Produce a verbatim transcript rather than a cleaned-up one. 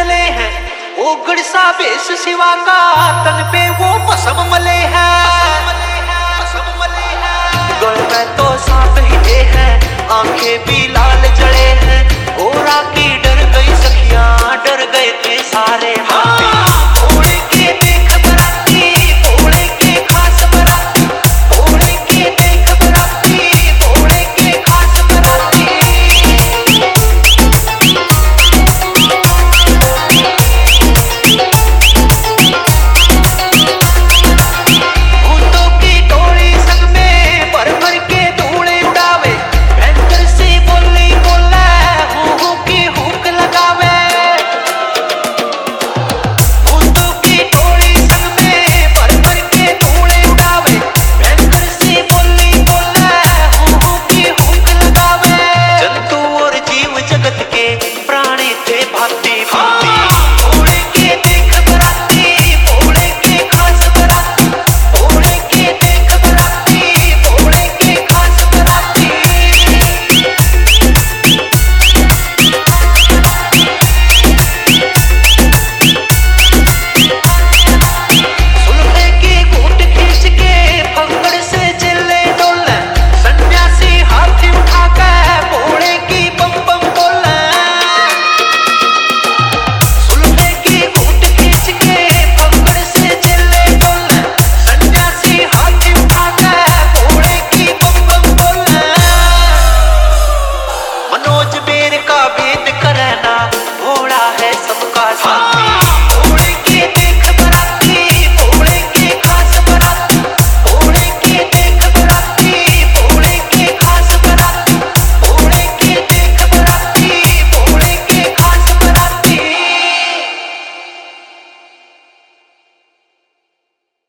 चले हैं, ओगड़ सा बेस शिवा का तन पे वो पसम मले हैं। गल में तो सांप हिले हैं, आंखें भी लाल जड़े हैं। गोरा की डर गई सखियां, डर गए थे सारे।